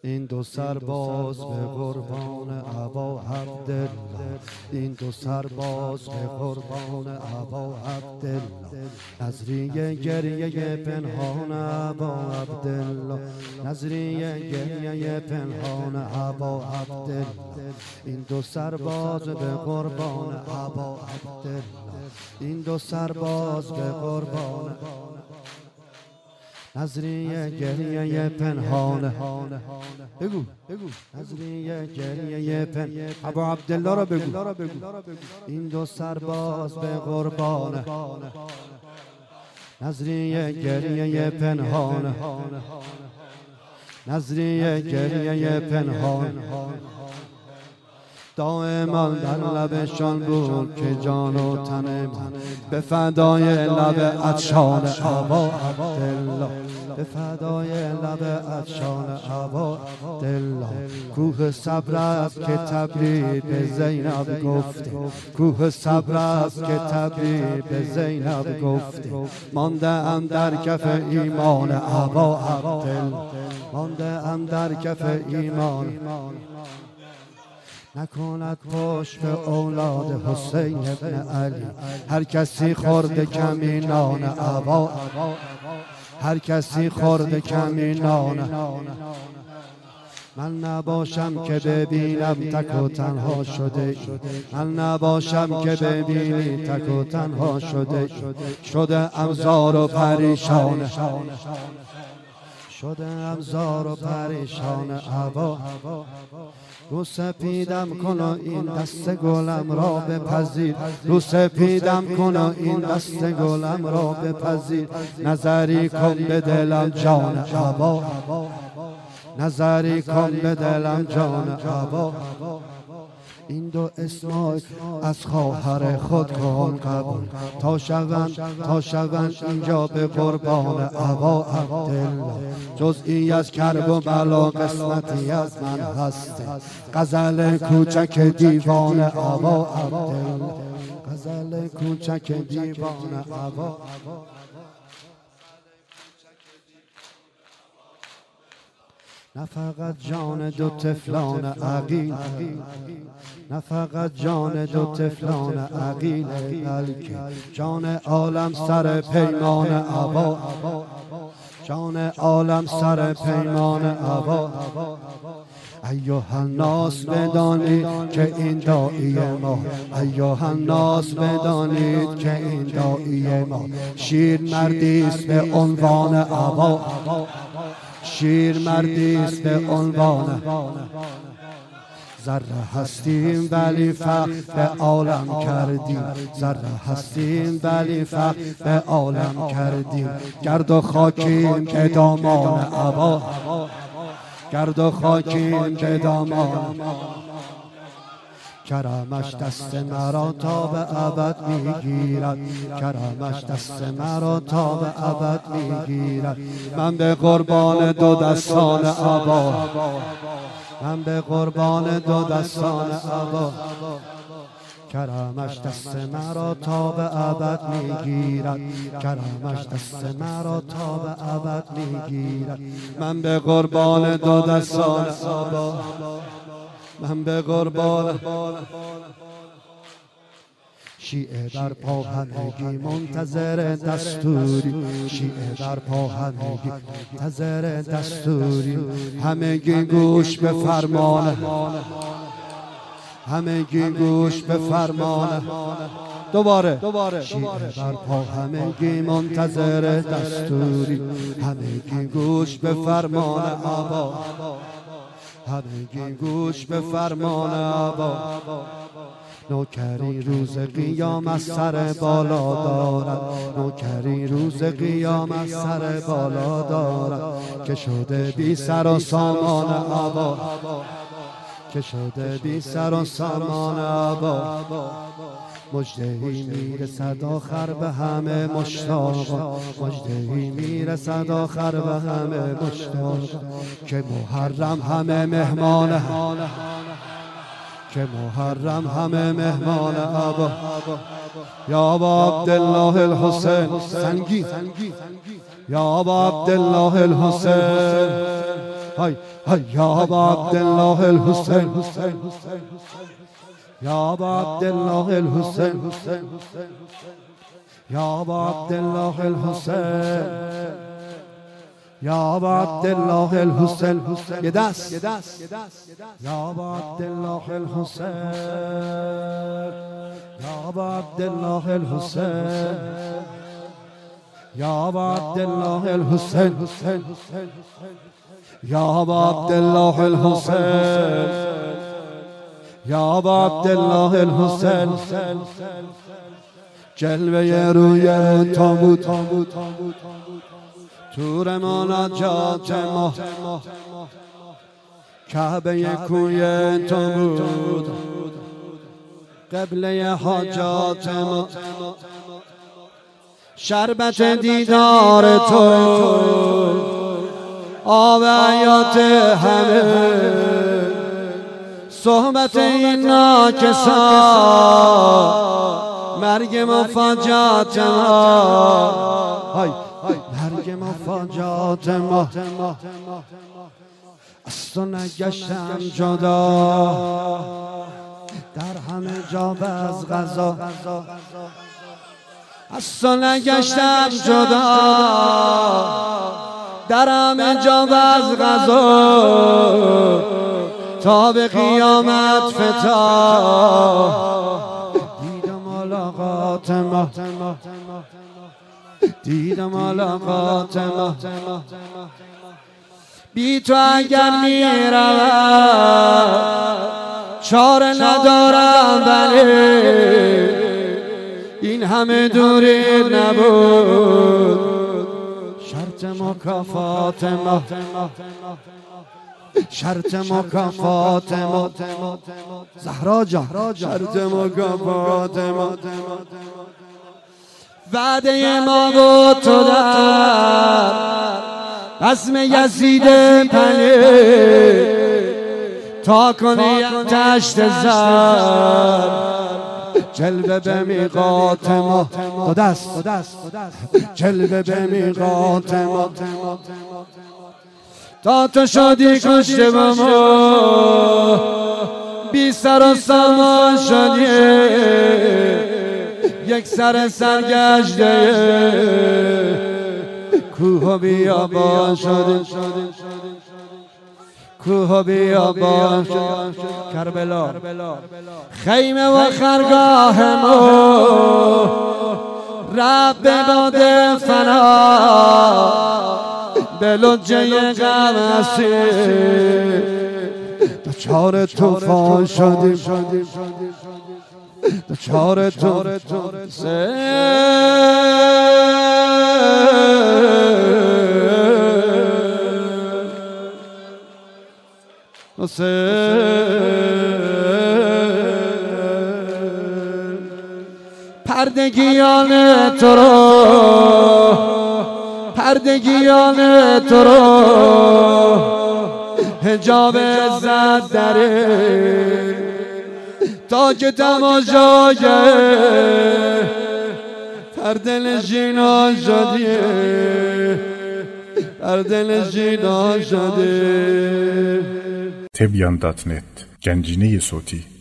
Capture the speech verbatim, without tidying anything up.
این دو سرباز به قربان ابا عبدالله، این دو سرباز به قربان ابا عبدالله، نظریه گریه پنهان ابا عبدالله، نظریه گریه پنهان ابا عبدالله، این دو سرباز به قربان ابا عبدالله، این دو سرباز به قربان نظریه گریه پنهانه. بگو بگو نظریه گریه پنهانه ابا عبدالله را بگو. این دو سرباز به قربانه نظریه گریه پنهانه، نظریه گریه پنهان دائما در لبشان بود که جان و تن من به فدای لب عطشان ابا عبدالله، به فدای لب عطشان ابا عبدالله. کوه صبر است که تبریک به زینب گفته، کوه صبر است که تبریک به زینب گفته، مانده ام در کف ایمان ابا عبدالله، مانده ام در کف ایمان. نکند پشت به اولاد حسین ابن علی، هر کسی خورده کمینان ابا، هر کسی خورده کمینان. من نباشم که ببینم تک و تنها شده، من نباشم که ببینی تک و تنها شده، شده ام زار و پریشان، شده ام زار و پریشان ابا. رو سپیدم کن و این دست گلم را بپذیر، رو سپیدم کن و این دست گلم را بپذیر، نظری کن به دلم جان ابا، نظری کن به دلم جان ابا. این دو اسماعیل از خواهر خود کن قبول، تا شوند تا شوند اینجا به قربان ابا عبدالله. جزئی از کرب و بلا قسمتی از من هستی، غزل کوچک دیوان ابا عبدالله، غزل کوچک دیوان ابا. نه فقط جان دو طفلان عقیل، نه فقط جان دو طفلان عقیل، بلکه جان عالم سر پیمان ابا، جان عالم سر پیمان ابا. ایها الناس بدانید که این داعی ما، ایها الناس بدانید که این داعی ما، شیر مردی است به عنوان ابا، شیر مردی است به عنوان. ذره هستیم ولی فخر به عالم کردیم، ذره هستیم ولی فخر به عالم کردیم. گرد و خاکیم که دامان ابا، گرد و خاکیم که دامان. کرمش دست مرا تا به ابد میگیرد، کرمش دست مرا تا به ابد میگیرد. من به قربان دو دستان ابا، من به قربان دو دستان ابا. کرمش دست مرا تا به ابد میگیرد، کرمش دست مرا تا به ابد میگیرد. من به قربان دو دستان ابا، من به قربان. شیعه در پا همگی منتظر دستوری، شیعه در پا همگی منتظر دستوری. همگی گوش به فرمان، همگی گوش به فرمان. دوباره شیعه بر پا همگی منتظر دستوری، همگی گوش به فرمان ابا، همگی گوش به فرمان ابا. نوکری روز قیامت سر بالا دارد، نوکری روز قیامت سر بالا دارد، که شده بی سر و سامان ابا، که شده بی سر و سامان ابا. مجدهی میرسد آخر به همه مشتاق، مجدهی میرسد آخر به همه مشتاق، که محرم همه مهمان، که محرم همه مهمان ابا. یا ابا عبدالله الحسین سنگی، یا ابا عبدالله الحسین های های یا ابا عبدالله الحسین یا ابا عبدالله الحسین یا ابا عبدالله الحسین یا ابا عبدالله الحسین یه دست یا ابا عبدالله الحسین یا ابا عبدالله الحسین یا ابا عبدالله الحسین یا ابا عبدالله الحسین یا ابا عبدالله الحسین جلوه روی تابوت تور مناجات ما کعبه کوی تو بود قبله حاجات ما شربت دیدار تو آب حیات همه صحبت این ناکسان مرگ مفاجات ما مرگ مفاجات ما از تو نگشتم جدا در همه جا از غذا از تو نگشتم جدا در همه جا از غذا تا به قیامت فتا دیدم ملاقات ما دیدم ملاقات ما بی تو اگر می روم چاره ندارم ولی این همه دوری نبود شرط مکافات ما شرط مکافات ما زهرا جان شرط مکافات ما وعده ما با تو در رسم یزید پلی تا کنی تشت زر جلوه به میقات ما دو دست جلوه به میقات ما تا تو شدی کشته با ما بی سر و سامان شدی یک سر سرگشته کوه و بیابان شدی کوه و بیابان شدی کربلا خیمه و خرگاه ما رب به باد فنا به لجه غم اسیر دچار طوفان شدیم دچار طوفان پردگیان تو رو پردگیان تو رو حجاب عزت داره تا که تماشای در دل جینا شدی در دل جینا شدی تبیان دات نت گنجینه صوتی